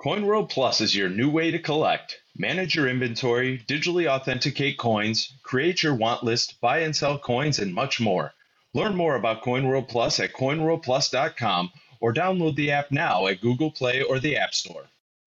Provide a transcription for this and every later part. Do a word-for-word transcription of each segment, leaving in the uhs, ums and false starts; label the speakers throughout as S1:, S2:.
S1: CoinWorld Plus is your new way to collect. Manage your inventory, digitally authenticate coins, create your want list, buy and sell coins, and much more. Learn more about CoinWorld Plus at coin world plus dot com or download the app now at Google Play or the App Store.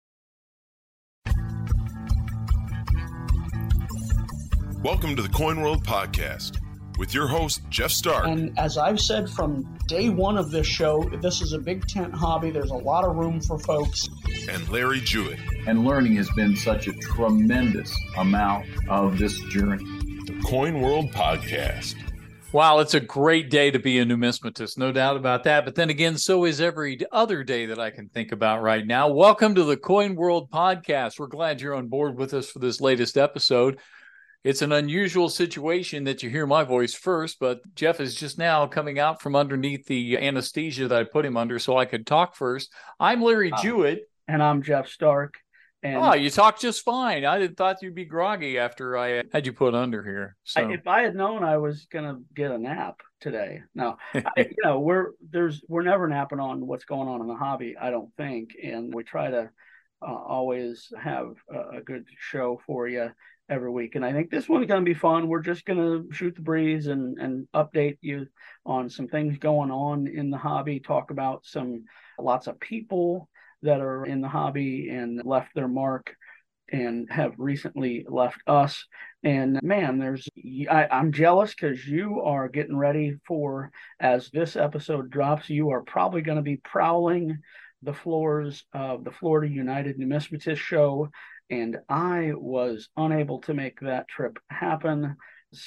S2: Welcome to the CoinWorld Podcast with your host, Jeff Stark.
S3: And as I've said from day one of this show, this is a big tent hobby. There's a lot of room for folks.
S2: And Larry Jewett.
S4: And learning has been such a tremendous amount of this journey.
S2: The CoinWorld Podcast.
S5: Wow, it's a great day to be a numismatist, no doubt about that. But then again, so is every other day that I can think about right now. Welcome to the CoinWorld Podcast. We're glad you're on board with us for this latest episode. It's an unusual situation that you hear my voice first, but Jeff is just now coming out from underneath the anesthesia that I put him under so I could talk first. I'm Larry uh, Jewett.
S3: And I'm Jeff Stark. And
S5: oh, you talk just fine. I didn't thought you'd be groggy after I had you put under here. So
S3: I, if I had known I was going to get a nap today. No, I, you know, we're there's we're never napping on what's going on in the hobby, I don't think. And we try to uh, always have a, a good show for you every week. And I think this one's going to be fun. We're just going to shoot the breeze and, and update you on some things going on in the hobby, talk about some lots of people that are in the hobby and left their mark and have recently left us. And man, there's I, I'm jealous because you are getting ready for, as this episode drops, you are probably going to be prowling the floors of the Florida United Numismatist Show. And I was unable to make that trip happen.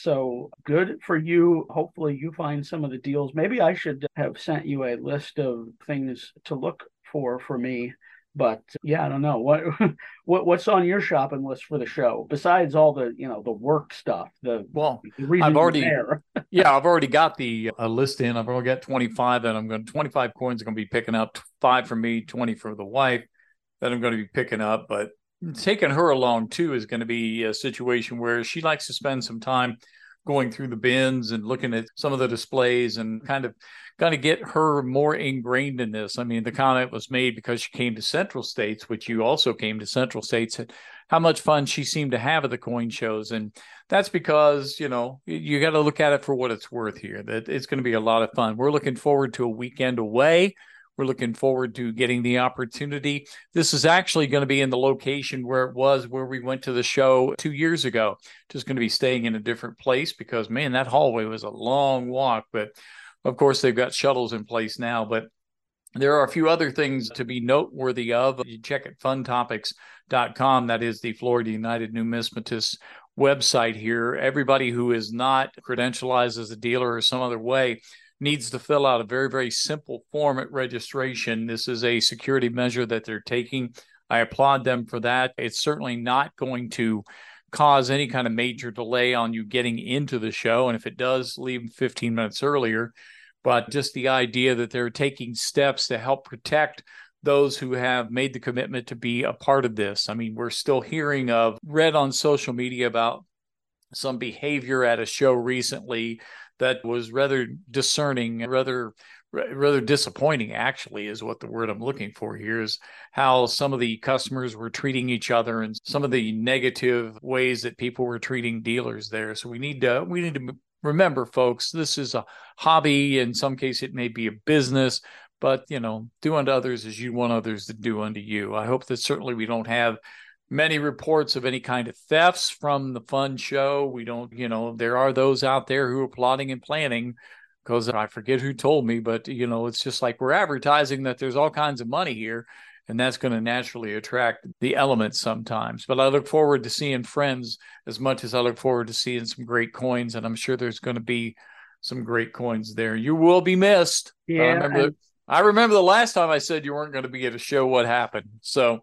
S3: So good for you. Hopefully you find some of the deals. Maybe I should have sent you a list of things to look for for me. But yeah, I don't know. What what what's on your shopping list for the show besides all the, you know, the work stuff? The
S5: well,
S3: the reason
S5: I've already
S3: there.
S5: yeah, I've already got the uh, list in. I've already got twenty-five that I'm going to twenty-five coins I'm going to be picking up, five for me, twenty for the wife that I'm going to be picking up, but taking her along too is going to be a situation where she likes to spend some time going through the bins and looking at some of the displays and kind of kind of get her more ingrained in this. I mean, the comment was made because she came to Central States, which you also came to Central States, and how much fun she seemed to have at the coin shows. And that's because, you know, you got to look at it for what it's worth here, that it's going to be a lot of fun. We're looking forward to a weekend away. We're looking forward to getting the opportunity. This is actually going to be in the location where it was where we went to the show two years ago. Just going to be staying in a different place because, man, that hallway was a long walk. But, of course, they've got shuttles in place now. But there are a few other things to be noteworthy of. You check at fun topics dot com. That is the Florida United Numismatists website here. Everybody who is not credentialized as a dealer or some other way needs to fill out a very, very simple form at registration. This is a security measure that they're taking. I applaud them for that. It's certainly not going to cause any kind of major delay on you getting into the show. And if it does, leave fifteen minutes earlier. But just the idea that they're taking steps to help protect those who have made the commitment to be a part of this. I mean, we're still hearing of, read on social media about some behavior at a show recently that was rather discerning, rather rather disappointing, actually, is what the word I'm looking for here, is how some of the customers were treating each other and some of the negative ways that people were treating dealers there. So we need to we need to remember, folks, this is a hobby. In some case, it may be a business, but, you know, do unto others as you want others to do unto you. I hope that certainly we don't have many reports of any kind of thefts from the fun show. We don't, you know, there are those out there who are plotting and planning, because I forget who told me, but, you know, it's just like we're advertising that there's all kinds of money here, and that's going to naturally attract the elements sometimes. But I look forward to seeing friends as much as I look forward to seeing some great coins, and I'm sure there's going to be some great coins there. You will be missed.
S3: Yeah.
S5: I remember, and- I remember the last time I said you weren't going to be at a show, what happened. So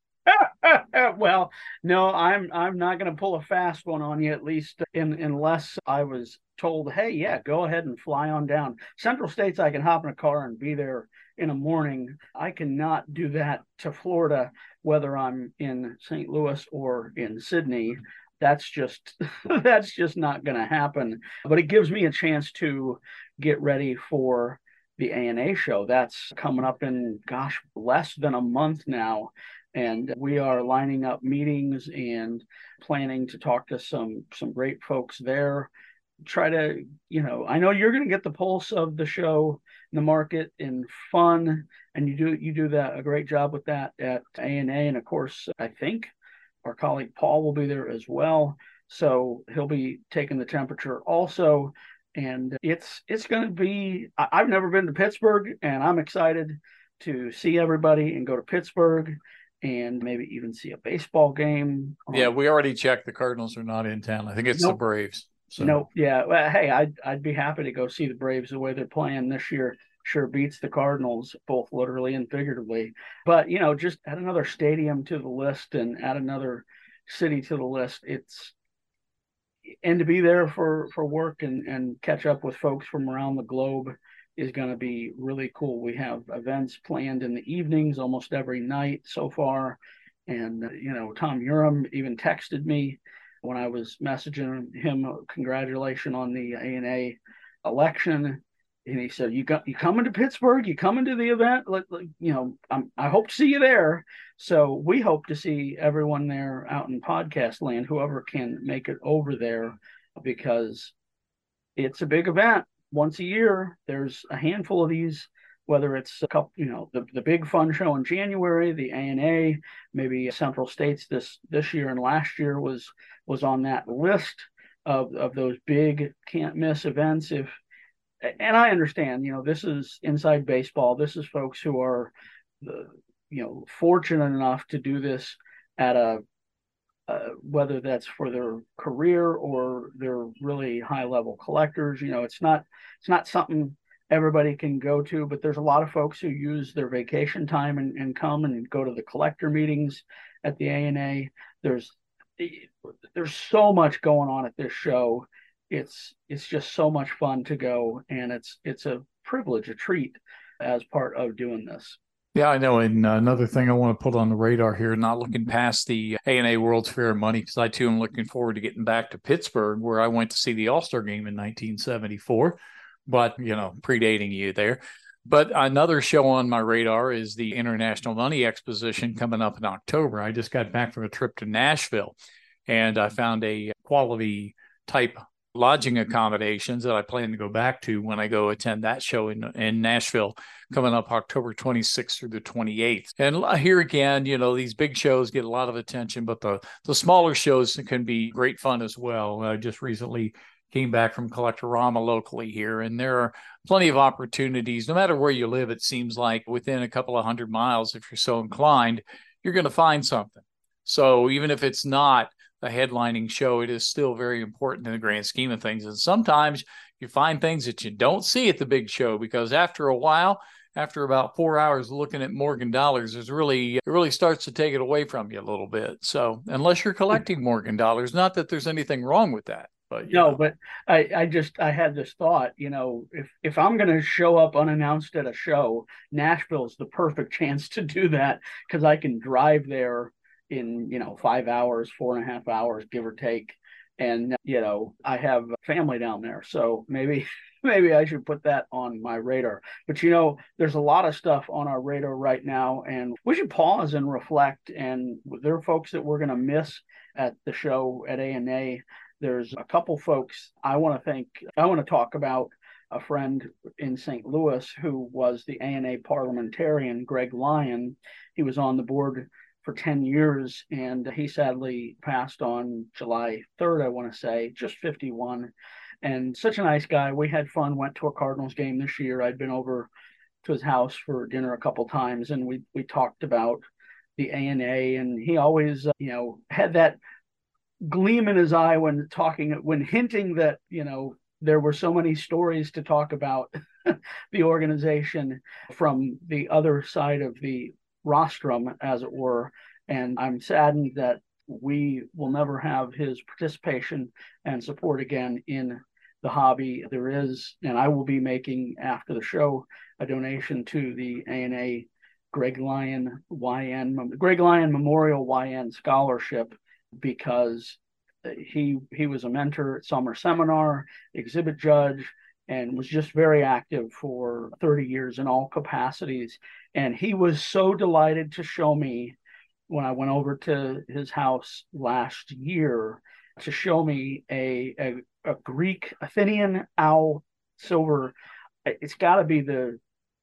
S3: well, no, I'm I'm not going to pull a fast one on you, at least in, unless I was told, hey, yeah, go ahead and fly on down. Central States, I can hop in a car and be there in the morning. I cannot do that to Florida, whether I'm in Saint Louis or in Sydney. That's just that's just not going to happen. But it gives me a chance to get ready for the A N A show. That's coming up in, gosh, less than a month now. And we are lining up meetings and planning to talk to some some great folks there. Try to, you know, I know you're going to get the pulse of the show, the market, and fun, and you do you do that a great job with that at A N A. And of course, I think our colleague Paul will be there as well, so he'll be taking the temperature also. And it's it's going to be. I've never been to Pittsburgh, and I'm excited to see everybody and go to Pittsburgh and maybe even see a baseball game.
S5: Yeah, we already checked. The Cardinals are not in town. I think it's nope. the Braves.
S3: So. Nope. Yeah. Well, hey, I'd I'd be happy to go see the Braves. The way they're playing this year sure beats the Cardinals, both literally and figuratively. But you know, just add another stadium to the list and add another city to the list. It's and to be there for for work and and catch up with folks from around the globe is going to be really cool. We have events planned in the evenings almost every night so far. And, you know, Tom Urim even texted me when I was messaging him, congratulations on the A N A election. And he said, you got, you coming to Pittsburgh? You coming to the event? Let, let, you know, I'm, I hope to see you there. So we hope to see everyone there out in podcast land, whoever can make it over there, because it's a big event. Once a year, there's a handful of these, whether it's a couple, you know, the, the big fun show in January, the A N A, maybe Central States this this year and last year was was on that list of, of those big can't miss events. If and I understand, you know, this is inside baseball. This is folks who are, the, you know, fortunate enough to do this at a Uh, whether that's for their career or they're really high level collectors. You know, it's not it's not something everybody can go to, but there's a lot of folks who use their vacation time and, and come and go to the collector meetings at the A N A. There's there's so much going on at this show. It's it's just so much fun to go, and it's it's a privilege, a treat as part of doing this.
S5: Yeah, I know. And another thing I want to put on the radar here, not looking past the A N A World's Fair of Money, because I too am looking forward to getting back to Pittsburgh, where I went to see the All-Star game in nineteen seventy-four, but, you know, predating you there. But another show on my radar is the International Money Exposition coming up in October. I just got back from a trip to Nashville, and I found a quality type lodging accommodations that I plan to go back to when I go attend that show in, in Nashville coming up October twenty-sixth through the twenty-eighth. And here again, you know, these big shows get a lot of attention, but the, the smaller shows can be great fun as well. I just recently came back from Collectorama locally here, and there are plenty of opportunities. No matter where you live, it seems like within a couple of hundred miles, if you're so inclined, you're going to find something. So even if it's not a headlining show, it is still very important in the grand scheme of things. And sometimes you find things that you don't see at the big show, because after a while, after about four hours looking at Morgan dollars, it's really, it really starts to take it away from you a little bit. So unless you're collecting Morgan dollars, not that there's anything wrong with that. But,
S3: no,
S5: know.
S3: but I, I just, I had this thought, you know, if, if I'm going to show up unannounced at a show, Nashville's the perfect chance to do that, because I can drive there in, you know, five hours, four and a half hours, give or take. And, you know, I have family down there. So maybe, maybe I should put that on my radar. But, you know, there's a lot of stuff on our radar right now, and we should pause and reflect. And there are folks that we're going to miss at the show at A N A. There's a couple folks I want to thank. I want to talk about a friend in Saint Louis who was the A N A parliamentarian, Greg Lyon. He was on the board for ten years, and he sadly passed on July third, I want to say, just fifty-one. And such a nice guy. We had fun, went to a Cardinals game this year. I'd been over to his house for dinner a couple times, and we we talked about the A N A, and he always, uh, you know, had that gleam in his eye when talking, when hinting that, you know, there were so many stories to talk about the organization from the other side of the rostrum, as it were. And I'm saddened that we will never have his participation and support again in the hobby. There is, and I will be making after the show, a donation to the A N A Greg Lyon Y N Greg Lyon Memorial Y N Scholarship, because he he was a mentor at Summer Seminar, exhibit judge, and was just very active for thirty years in all capacities. And he was so delighted to show me when I went over to his house last year to show me a, a, a Greek Athenian owl silver. It's got to be the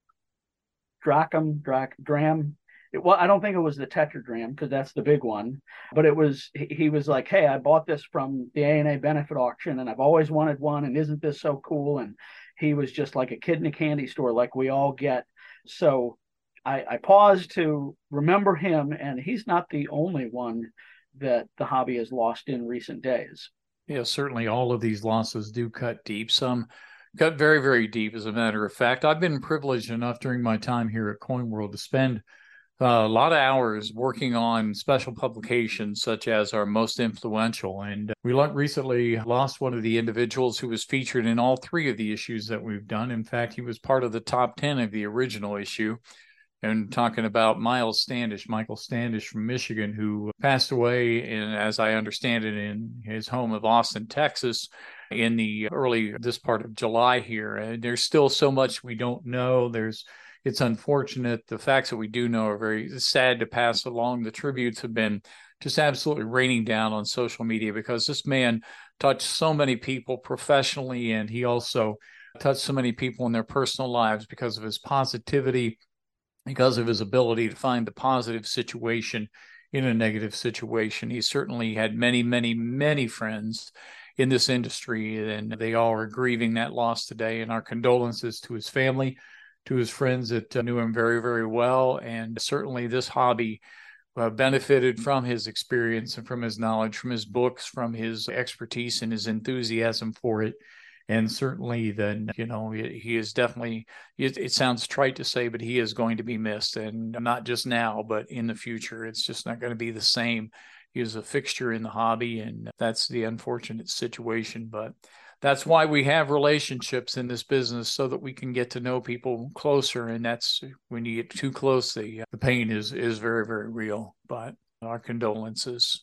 S3: dracham, drach, dram. It, well, I don't think it was the tetragram because that's the big one, but it was, he, he was like, hey, I bought this from the A and A benefit auction and I've always wanted one. And isn't this so cool? And he was just like a kid in a candy store, like we all get. So I, I paused to remember him, and he's not the only one that the hobby has lost in recent days.
S5: Yeah, certainly all of these losses do cut deep. Some cut very, very deep, as a matter of fact. I've been privileged enough during my time here at Coin World to spend Uh, a lot of hours working on special publications such as our most influential. And we recently lost one of the individuals who was featured in all three of the issues that we've done. In fact, he was part of the top ten of the original issue. And talking about Miles Standish, Michael Standish from Michigan, who passed away, in, as I understand it, in his home of Austin, Texas, in the early, this part of July here. And there's still so much we don't know. There's It's unfortunate. The facts that we do know are very sad to pass along. The tributes have been just absolutely raining down on social media because this man touched so many people professionally, and he also touched so many people in their personal lives because of his positivity, because of his ability to find the positive situation in a negative situation. He certainly had many, many, many friends in this industry, and they all are grieving that loss today. And our condolences to his family, to his friends that uh, knew him very, very well. And certainly this hobby uh, benefited from his experience and from his knowledge, from his books, from his expertise and his enthusiasm for it. And certainly then, you know, he is definitely, it, it sounds trite to say, but he is going to be missed. And not just now, but in the future. It's just not going to be the same. He is a fixture in the hobby, and that's the unfortunate situation. But that's why we have relationships in this business, so that we can get to know people closer. And that's when you get too close, the, the pain is, is very, very real. But our condolences.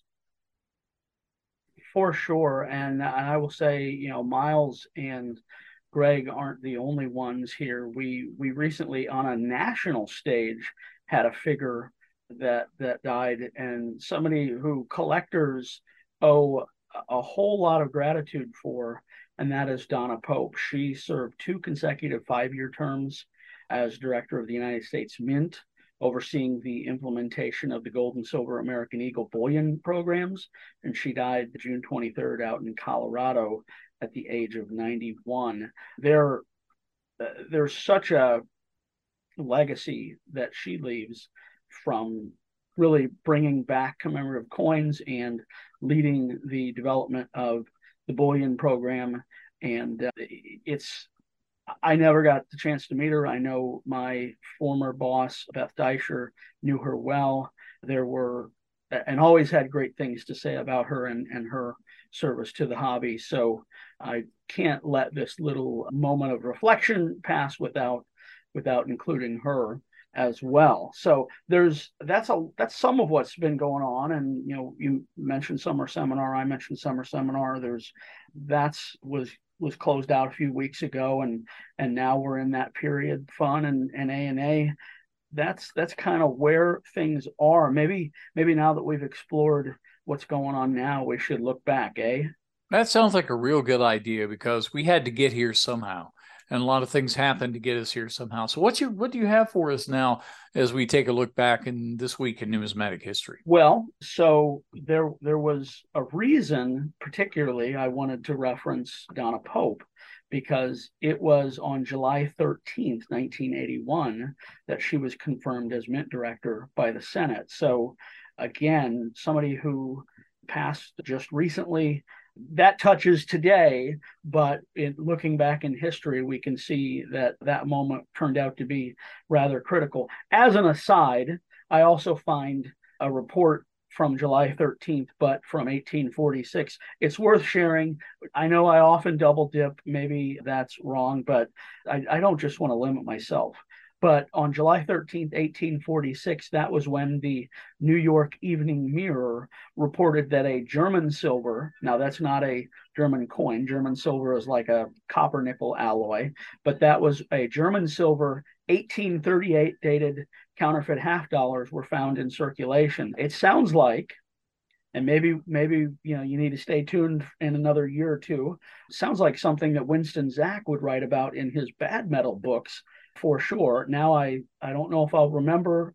S3: For sure. And I will say, you know, Miles and Greg aren't the only ones here. We we recently on a national stage had a figure that that died, and somebody who collectors owe a whole lot of gratitude for, and that is Donna Pope. She served two consecutive five-year terms as director of the United States Mint, overseeing the implementation of the Gold and Silver American Eagle bullion programs, and she died June twenty-third out in Colorado at the age of ninety-one. There, uh, there's such a legacy that she leaves from really bringing back commemorative coins and leading the development of the bullion program. And uh, it's, I never got the chance to meet her. I know my former boss, Beth Deischer, knew her well. There were, and always had great things to say about her and, and her service to the hobby. So I can't let this little moment of reflection pass without, without including her as well. So there's, that's a, that's some of what's been going on. And, you know, you mentioned Summer Seminar, I mentioned Summer Seminar. There's, that's was, was closed out a few weeks ago, and and now we're in that period. Fun and and A and A, that's that's kind of where things are. Maybe maybe now that we've explored what's going on now, we should look back, eh?
S5: That sounds like a real good idea, because we had to get here somehow, and a lot of things happened to get us here somehow. So what you what do you have for us now as we take a look back in this week in numismatic history?
S3: Well, so there there was a reason, particularly I wanted to reference Donna Pope, because it was on July thirteenth, nineteen eighty-one, that she was confirmed as Mint Director by the Senate. So again, somebody who passed just recently. That touches today, but in looking back in history, we can see that that moment turned out to be rather critical. As an aside, I also find a report from July thirteenth, but from eighteen forty-six. It's worth sharing. I know I often double dip. Maybe that's wrong, but I, I don't just want to limit myself. But on July thirteenth, eighteen forty-six, that was when the New York Evening Mirror reported that a German silver, now that's not a German coin, German silver is like a copper nickel alloy, but that was a German silver eighteen thirty-eight dated counterfeit half dollars were found in circulation. It sounds like, and maybe maybe you know you need to stay tuned in another year or two, sounds like something that Winston Zach would write about in his bad metal books for sure. Now I I don't know if I'll remember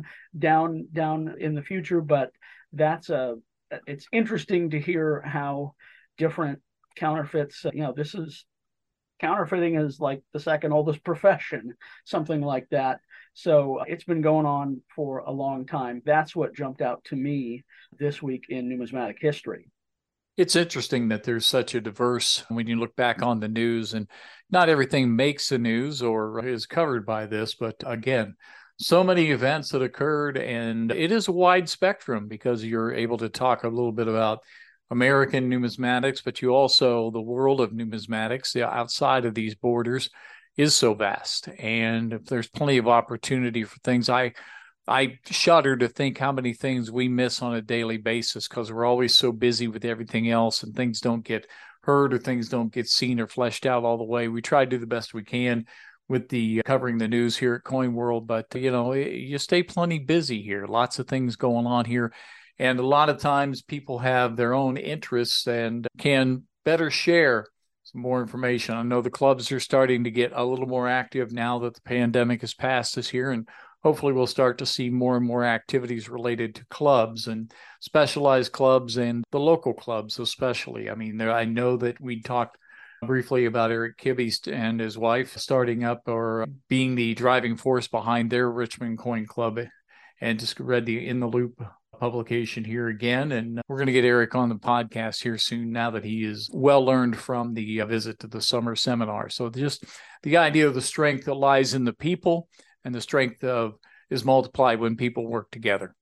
S3: down down in the future, but that's a it's interesting to hear how different counterfeits, you know, this is counterfeiting is like the second oldest profession, something like that. So it's been going on for a long time. That's what jumped out to me this week in numismatic history.
S5: It's interesting that there's such a diverse, when you look back on the news, and not everything makes the news or is covered by this, but again, so many events that occurred, and it is a wide spectrum because you're able to talk a little bit about American numismatics, but you also, the world of numismatics outside of these borders is so vast. And if there's plenty of opportunity for things, I I shudder to think how many things we miss on a daily basis because we're always so busy with everything else and things don't get heard or things don't get seen or fleshed out all the way. We try to do the best we can with the covering the news here at Coin World, but you know, you stay plenty busy here. Lots of things going on here. And a lot of times people have their own interests and can better share some more information. I know the clubs are starting to get a little more active now that the pandemic has passed us here, and hopefully we'll start to see more and more activities related to clubs and specialized clubs and the local clubs especially. I mean, there, I know that we talked briefly about Eric Kibbe and his wife starting up or being the driving force behind their Richmond Coin Club, and just read the In the Loop publication here again. And we're going to get Eric on the podcast here soon now that he is well learned from the visit to the summer seminar. So just the idea of the strength that lies in the people and the strength of is multiplied when people work together.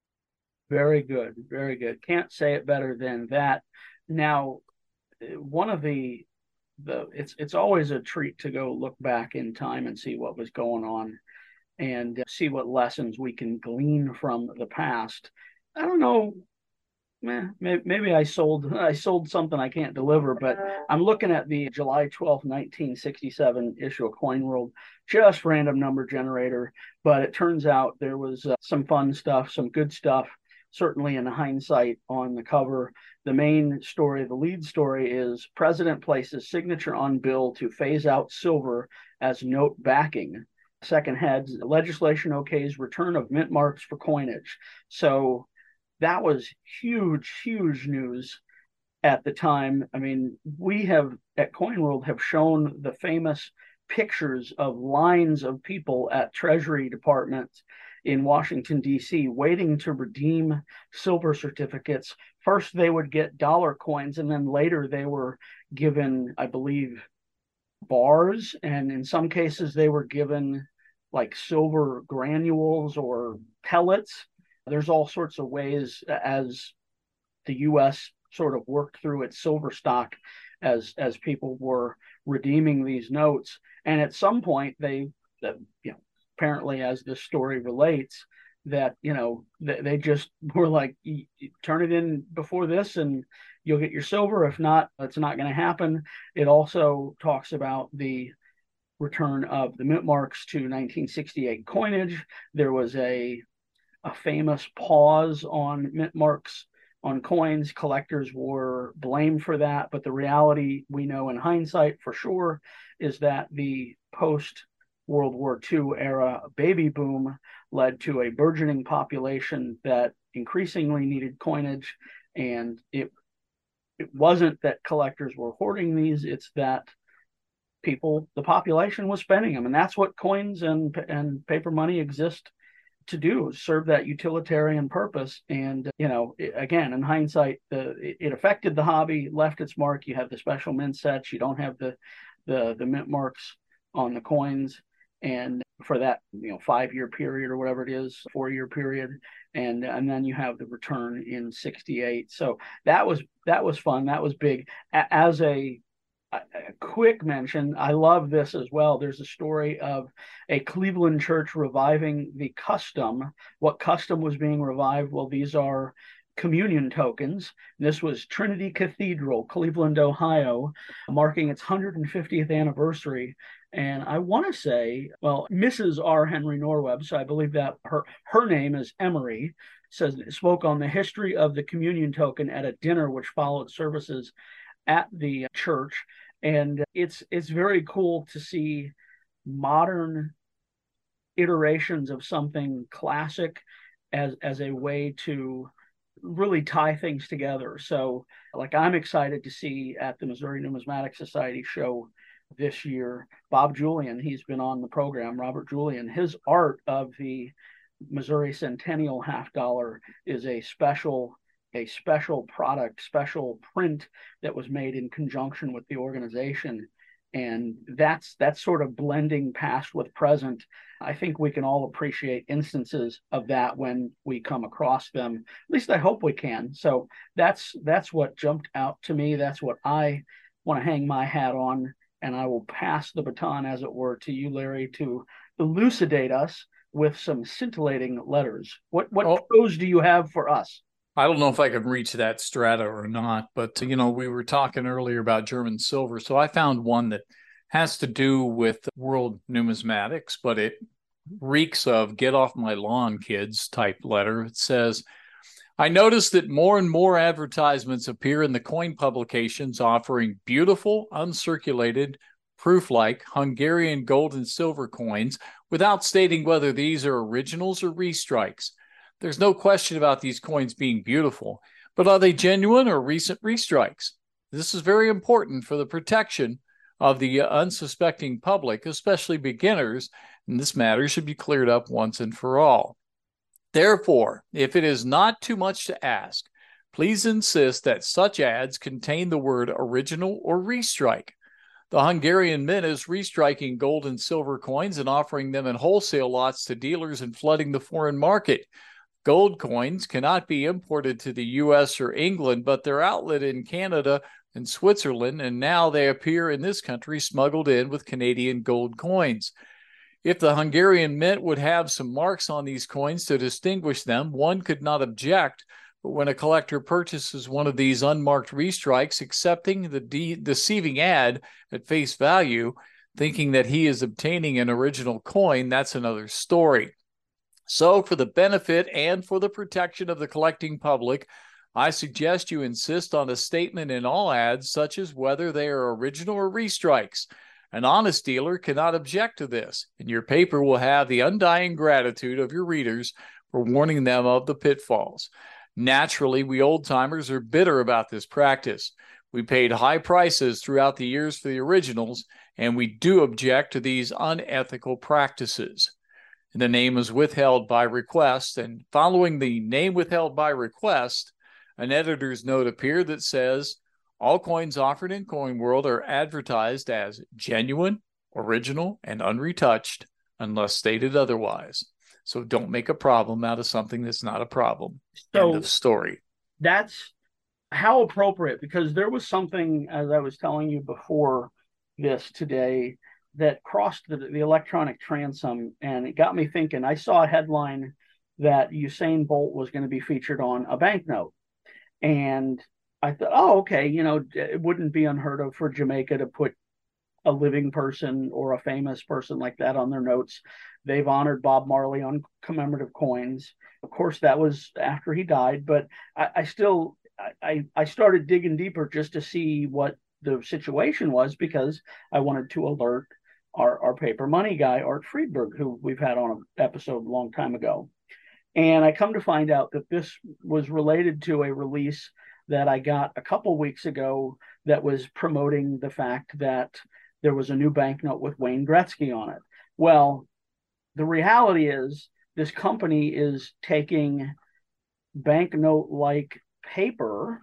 S3: Very good. Very good. Can't say it better than that. Now, one of the, the it's it's always a treat to go look back in time and see what was going on and see what lessons we can glean from the past. I don't know, eh, maybe I sold I sold something I can't deliver, but I'm looking at the July twelfth, nineteen sixty-seven issue of Coin World, just random number generator, but it turns out there was uh, some fun stuff, some good stuff, certainly in hindsight on the cover. The main story, the lead story is President places signature on bill to phase out silver as note backing. Second heads, legislation okays return of mint marks for coinage. So that was huge, huge news at the time. I mean, we have at Coin World have shown the famous pictures of lines of people at Treasury departments in Washington, D C, waiting to redeem silver certificates. First, they would get dollar coins, and then later they were given, I believe, bars, and in some cases they were given like silver granules or pellets. There's all sorts of ways as the U S sort of worked through its silver stock as as people were redeeming these notes. And at some point they, that you know, apparently as this story relates, that you know they, they just were like, turn it in before this and you'll get your silver. If not, it's not going to happen. It also talks about the return of the mint marks to nineteen sixty-eight coinage. There was a a famous pause on mint marks on coins. Collectors were blamed for that, but the reality we know in hindsight for sure is that the post World War Two era baby boom led to a burgeoning population that increasingly needed coinage, and it it wasn't that collectors were hoarding these, it's that people, the population was spending them, and that's what coins and and paper money exist to do, serve that utilitarian purpose. And you know, it, again, in hindsight, the it, it affected the hobby, left its mark. You have the special mint sets, you don't have the the the mint marks on the coins, and for that, you know, five year period or whatever it is, four year period, and and then you have the return in sixty-eight. So that was that was fun. That was big. As a a quick mention, I love this as well. There's a story of a Cleveland church reviving the custom. What custom was being revived? Well, these are communion tokens. This was Trinity Cathedral, Cleveland, Ohio, marking its one hundred fiftieth anniversary. And I want to say, well, Missus R. Henry Norweb, so I believe that her, her name is Emery, says spoke on the history of the communion token at a dinner which followed services at the church. And it's it's very cool to see modern iterations of something classic as as a way to really tie things together. So like I'm excited to see at the Missouri Numismatic Society show this year, Bob Julian, he's been on the program, Robert Julian, his art of the Missouri Centennial half dollar is a special a special product, special print that was made in conjunction with the organization. And that's that's sort of blending past with present. I think we can all appreciate instances of that when we come across them. At least I hope we can. So that's that's what jumped out to me. That's what I want to hang my hat on. And I will pass the baton, as it were, to you, Larry, to elucidate us with some scintillating letters. What what oh. pros do you have for us?
S5: I don't know if I can reach that strata or not, but, you know, we were talking earlier about German silver. So I found one that has to do with world numismatics, but it reeks of get off my lawn, kids type letter. It says, I noticed that more and more advertisements appear in the coin publications offering beautiful, uncirculated, proof-like Hungarian gold and silver coins without stating whether these are originals or restrikes. There's no question about these coins being beautiful, but are they genuine or recent restrikes? This is very important for the protection of the unsuspecting public, especially beginners, and this matter should be cleared up once and for all. Therefore, if it is not too much to ask, please insist that such ads contain the word original or restrike. The Hungarian Mint is restriking gold and silver coins and offering them in wholesale lots to dealers and flooding the foreign market. Gold coins cannot be imported to the U S or England, but they're outlet in Canada and Switzerland, and now they appear in this country smuggled in with Canadian gold coins. If the Hungarian Mint would have some marks on these coins to distinguish them, one could not object, but when a collector purchases one of these unmarked restrikes, accepting the de- deceiving ad at face value, thinking that he is obtaining an original coin, that's another story. So for the benefit and for the protection of the collecting public, I suggest you insist on a statement in all ads, such as whether they are original or restrikes. An honest dealer cannot object to this, and your paper will have the undying gratitude of your readers for warning them of the pitfalls. Naturally, we old-timers are bitter about this practice. We paid high prices throughout the years for the originals, and we do object to these unethical practices. The name is withheld by request, and following the name withheld by request, an editor's note appeared that says, all coins offered in Coin World are advertised as genuine, original, and unretouched, unless stated otherwise. So don't make a problem out of something that's not a problem.
S3: So
S5: end of story.
S3: That's how appropriate, because there was something, as I was telling you before this today, that crossed the, the electronic transom, and it got me thinking. I saw a headline that Usain Bolt was going to be featured on a banknote, and I thought, oh, okay, you know, it wouldn't be unheard of for Jamaica to put a living person or a famous person like that on their notes. They've honored Bob Marley on commemorative coins. Of course, that was after he died, but I, I still, I, I started digging deeper just to see what the situation was, because I wanted to alert Our, our paper money guy, Art Friedberg, who we've had on an episode a long time ago. And I come to find out that this was related to a release that I got a couple weeks ago that was promoting the fact that there was a new banknote with Wayne Gretzky on it. Well, the reality is this company is taking banknote-like paper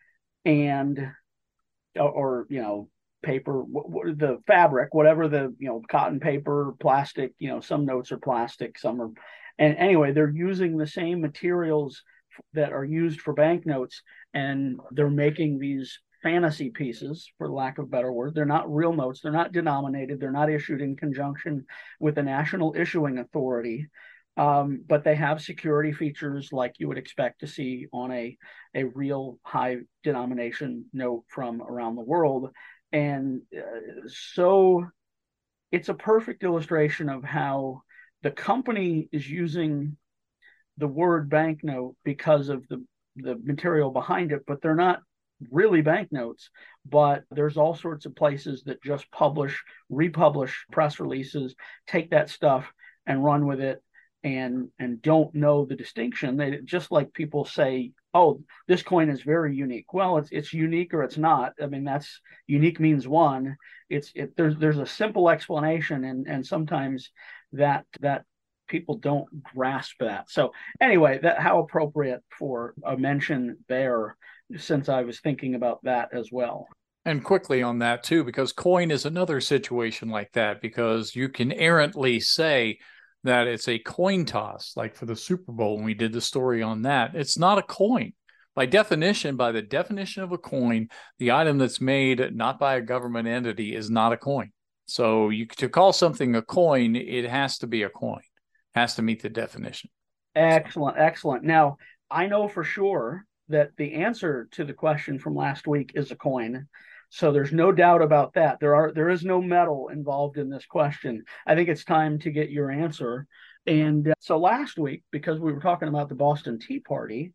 S3: and, or, or you know, paper, the fabric, whatever the, you know, cotton paper, plastic, you know, some notes are plastic, some are, and anyway, they're using the same materials that are used for banknotes, and they're making these fantasy pieces, for lack of a better word. They're not real notes. They're not denominated. They're not issued in conjunction with the national issuing authority. Um, but they have security features like you would expect to see on a, a real high denomination note from around the world. And uh, so it's a perfect illustration of how the company is using the word banknote because of the, the material behind it, but they're not really banknotes. But there's all sorts of places that just publish, republish press releases, take that stuff and run with it, and and don't know the distinction. They just like people say, oh, this coin is very unique. Well, it's it's unique or it's not. I mean, that's unique means one. It's it there's there's a simple explanation, and and sometimes that that people don't grasp that. So anyway, that how appropriate for a mention there, since I was thinking about that as well.
S5: And quickly on that too, because coin is another situation like that, because you can errantly say that it's a coin toss, like for the Super Bowl when we did the story on that. It's not a coin. By definition, by the definition of a coin, the item that's made not by a government entity is not a coin. So you, to call something a coin, it has to be a coin. It has to meet the definition.
S3: Excellent, excellent. Now, I know for sure that the answer to the question from last week is a coin. So there's no doubt about that. There are there is no metal involved in this question. I think it's time to get your answer. And uh, so last week, because we were talking about the Boston Tea Party,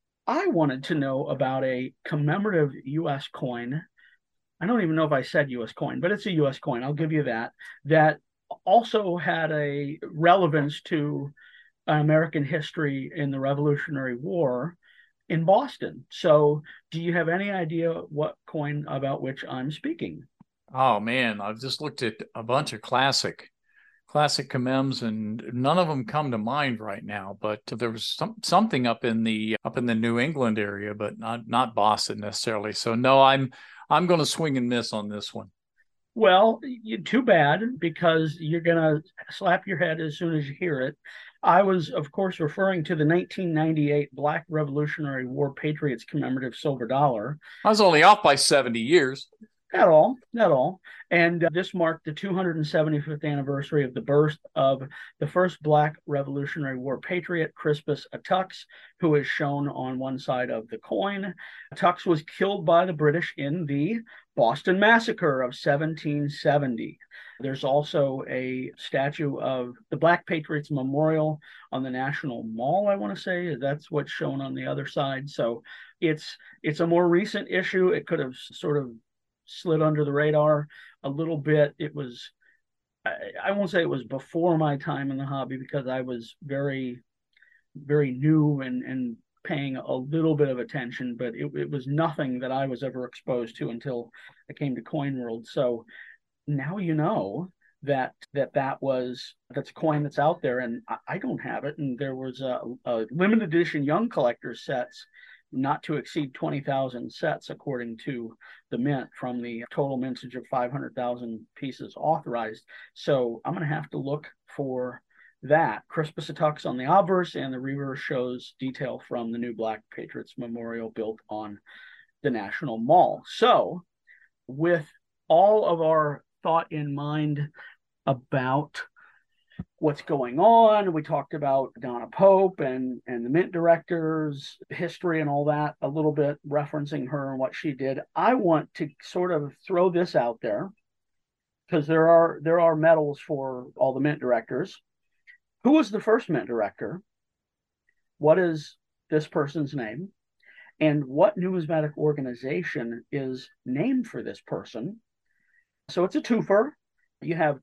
S3: I wanted to know about a commemorative U S coin. I don't even know if I said U S coin, but it's a U S coin. I'll give you that. That also had a relevance to American history in the Revolutionary War in Boston. So do you have any idea what coin about which I'm speaking?
S5: Oh man, I've just looked at a bunch of classic classic commems, and none of them come to mind right now, but there was some, something up in the up in the New England area, but not not Boston necessarily. So no, I'm I'm going to swing and miss on this one.
S3: Well, you, too bad, because you're going to slap your head as soon as you hear it. I was, of course, referring to the nineteen ninety-eight Black Revolutionary War Patriots commemorative silver dollar.
S5: I was only off by seventy years.
S3: Not all, not all. And uh, this marked the two hundred seventy-fifth anniversary of the birth of the first Black Revolutionary War patriot, Crispus Attucks, who is shown on one side of the coin. Attucks was killed by the British in the Boston Massacre of seventeen seventy. There's also a statue of the Black Patriots Memorial on the National Mall, I want to say. That's what's shown on the other side. So it's it's a more recent issue. It could have sort of slid under the radar a little bit. It was, I, I won't say it was before my time in the hobby, because I was very, very new and, and paying a little bit of attention, but it, it was nothing that I was ever exposed to until I came to Coin World. So now you know that that that was that's a coin that's out there, and I, I don't have it. And there was a, a limited edition young collector's sets, not to exceed twenty thousand sets, according to the mint, from the total mintage of five hundred thousand pieces authorized. So I'm going to have to look for that. Crispus Attucks on the obverse, and the reverse shows detail from the new Black Patriots Memorial built on the National Mall. So with all of our thought in mind about what's going on, we talked about Donna Pope and and the mint directors history and all that a little bit, referencing her and what she did. I want to sort of throw this out there, because there are there are medals for all the mint directors. Who was the first mint director? What is this person's name? And what numismatic organization is named for this person? So it's a twofer. You have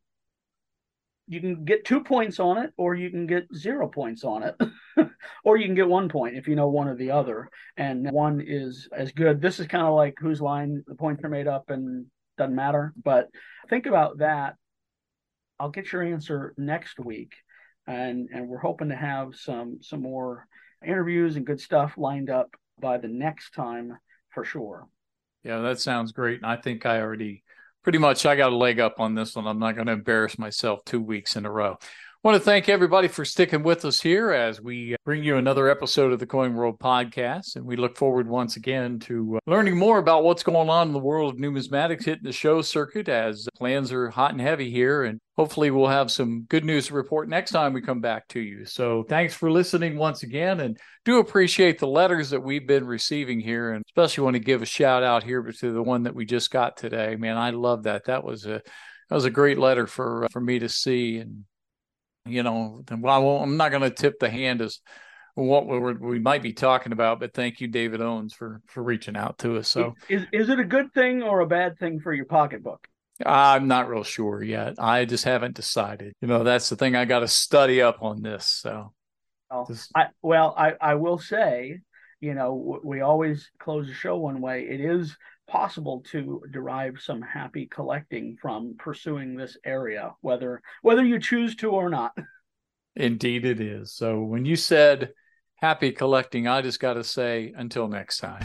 S3: You can get two points on it, or you can get zero points on it, or you can get one point if you know one or the other, and one is as good. This is kind of like whose line the points are made up and doesn't matter, but think about that. I'll get your answer next week, and and we're hoping to have some some more interviews and good stuff lined up by the next time for sure.
S5: Yeah, that sounds great. And I think I already pretty much I got a leg up on this one. I'm not going to embarrass myself two weeks in a row. want to thank everybody for sticking with us here as we bring you another episode of the Coin World Podcast. And we look forward once again to learning more about what's going on in the world of numismatics, hitting the show circuit as plans are hot and heavy here. And hopefully we'll have some good news to report next time we come back to you. So thanks for listening once again, and do appreciate the letters that we've been receiving here, and especially want to give a shout out here to the one that we just got today. Man, I love that. That was a that was a great letter for for me to see. And you know, well, I'm not going to tip the hand as what we're, we might be talking about, but thank you, David Owens, for for reaching out to us. So,
S3: is is it a good thing or a bad thing for your pocketbook?
S5: I'm not real sure yet. I just haven't decided. You know, that's the thing. I got to study up on this. So,
S3: well,
S5: just...
S3: I well, I I will say, you know, we always close the show one way. It is possible to derive some happy collecting from pursuing this area, whether whether you choose to or not.
S5: Indeed it is. So when you said happy collecting, I just got to say until next time.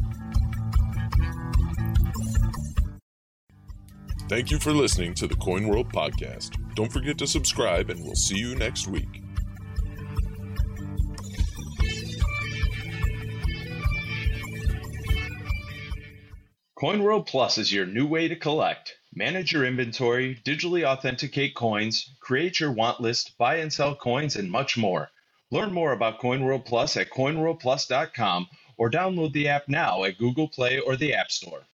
S2: Thank you for listening to the Coin World Podcast. Don't forget to subscribe, and we'll see you next week.
S1: CoinWorld Plus is your new way to collect. Manage your inventory, digitally authenticate coins, create your want list, buy and sell coins, and much more. Learn more about CoinWorld Plus at coin world plus dot com or download the app now at Google Play or the App Store.